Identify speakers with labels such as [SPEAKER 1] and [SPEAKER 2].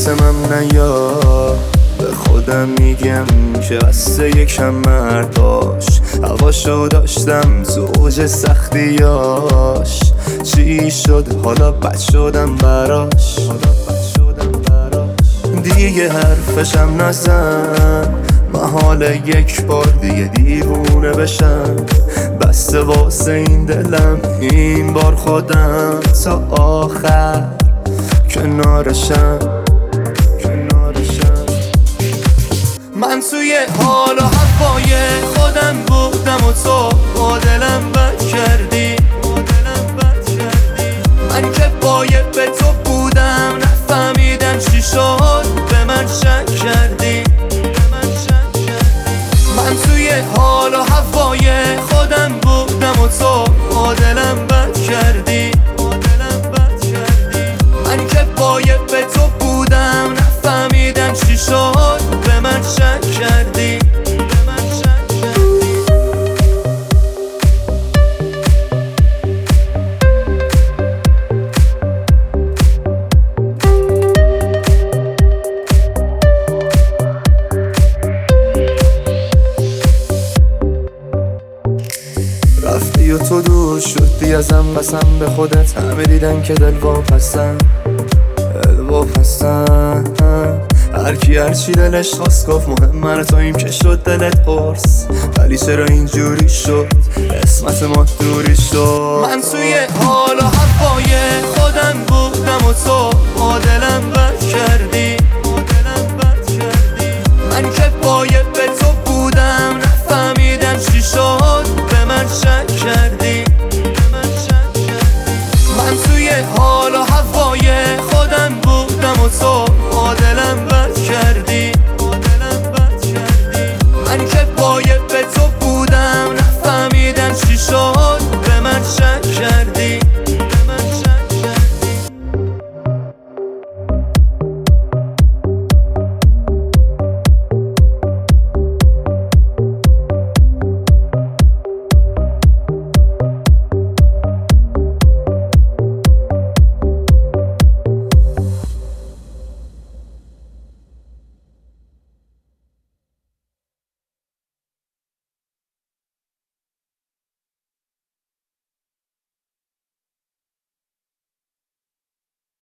[SPEAKER 1] واسم نیا، به خودم میگم که بسته یکم مرداش. هواشو داشتم تو اوج سختیاش، چی شد حالا بد شدم براش. دیگه حرفشم نزن، محال یک بار دیگه دیوونه بشم. بسته واسه این دلم این بار خودم تا آخر کنارشم. من توی حال و هوای خودم بودم و تو با دلم بد کردی. من که باید به تو بودم، نفهمیدم چی شد به من شک کردی. من توی حال و هوای خودم بودم و تو با دلم بد کردی. من که باید به تو بودم، نفهمیدم چی شد به من شک کردی. رفتی و تو دور شدی ازم، قسم به خودت همه دیدن که دل واپسن. هرکی هرچی دلش خواست گفت، مهم من توییم که شد دلت پرس. ولی چرا اینجوری شد، قسمت ما دوری شد.